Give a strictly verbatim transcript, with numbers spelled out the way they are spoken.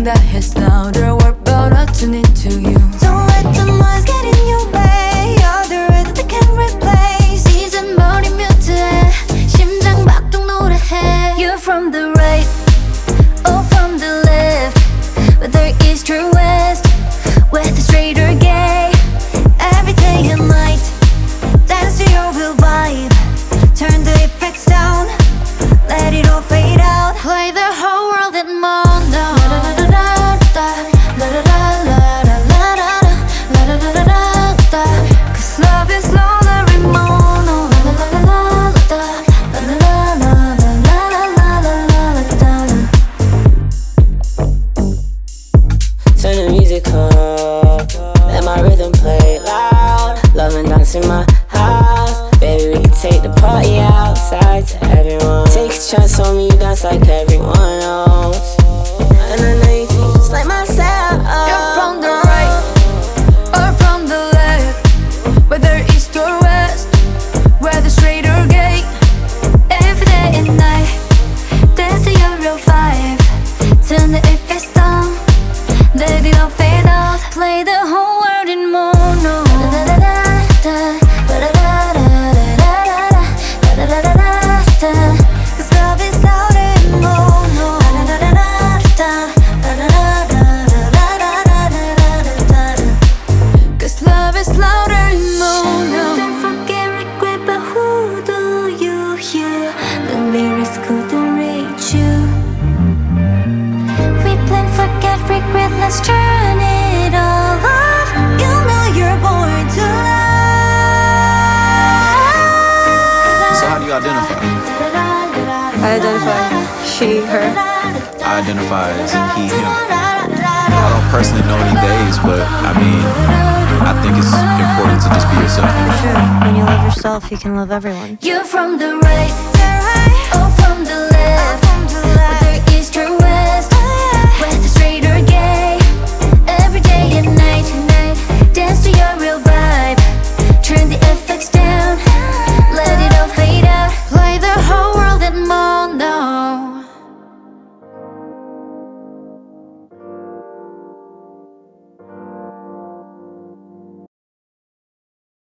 that hits louder. We're about to tune into you. Don't let the noise get in your way. You're the rhythm that can replace. 이제 머리 뮤트해 심장 박동 노래해. You're from the right or from the left, whether east or west, whether straight or gay. Every day and night, dance to your real vibe. Turn the effects down, let it all fade out. Play the whole world in mono. Cause love is louder in mono. Turn the music up, let my rhythm play loud. Love and dance in my house. Baby, we can take the party outside to everyone. Take a chance on me, you dance like everyone else. And I know you feel just like myself. You're from the right or from the left, whether east or west, whether straight or gay. Every day and night, dance to your real vibe. Turn the effects down, let it all fade out. Play the whole world in mono. Cause love is louder in mono. Cause love is louder in mono. Don't forget regret, but who do you hear? The lyrics couldn't reach you. Replay, forget, regret, let's turn it all off. You know you're born to love. So how do you identify? I identify she, her. I identify as he, him. I don't personally know any days, but I mean, I think it's important to just be yourself. Sure. When you love yourself, you can love everyone. You're from the right